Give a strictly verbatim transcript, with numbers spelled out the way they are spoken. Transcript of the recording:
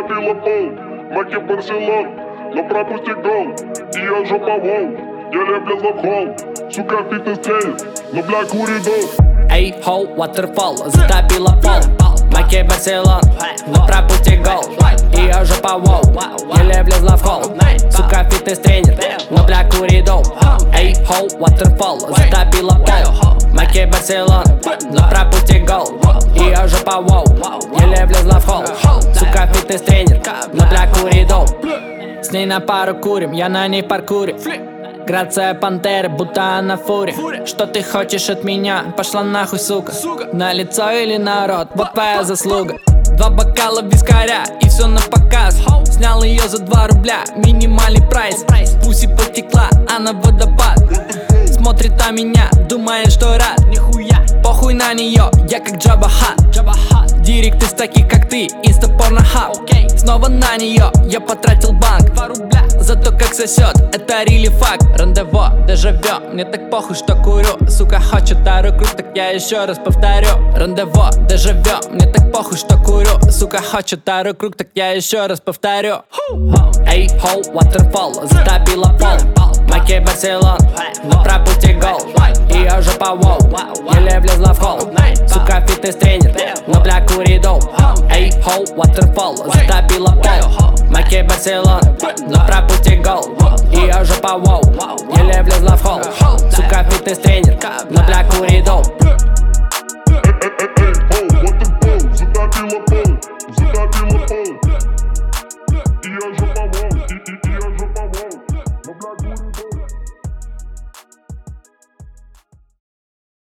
затопила пол. Маки Барселон, но пропустит гол. Ее жопа воу, еле влезла в холл. Сука, фитнес тренер, но бля куридол. Эй, хоу, waterfall, затопила пол. Маки Барселон, но пропустит гол. Ее жопа воу, еле влезла в холл. Сука, фитнес тренер, но бля куридол. Эй, хоу, waterfall, затопила пол. Маки Барселон, но пропустит гол. Ее жопа воу, еле влезла в холл. Сука, фитнес тренер, но бля куридол. С ней на пару курим, я на ней паркурю. Грация пантеры, будто она фури. Что ты хочешь от меня? Пошла нахуй, сука. На лицо или на рот? Вот твоя заслуга. Два бокала вискаря и все на показ. Снял ее за два рубля, минимальный прайс. Пуси потекла, она водопад. Смотрит на меня, думает, что рад. Нихуя, похуй на нее, я как Джаба Хат. Директ из таких, как ты, инстапорно хаб. Снова на нее, я потратил банк. Два рубля за то, как сосет, это рили факт. Рандево, дежавю, мне так похуй, что курю. Сука хочет тару круг, так я еще раз повторю. Рандево, дежавю, мне так похуй, что курю. Сука хочет тару круг, так я еще раз повторю. Эй, хоу, waterfall, затопила пол. Маки Барселон, но пропустит гол. Ее жопа воу, еле влезла в холл. Сука фитнес тренер, но бля куридол. Эй, хоу, waterfall, затопила пол. Маки Барселон, но пропустит гол. Ее жопа воу, еле влезла в холл. Сука фитнес тренер, но бля куридол.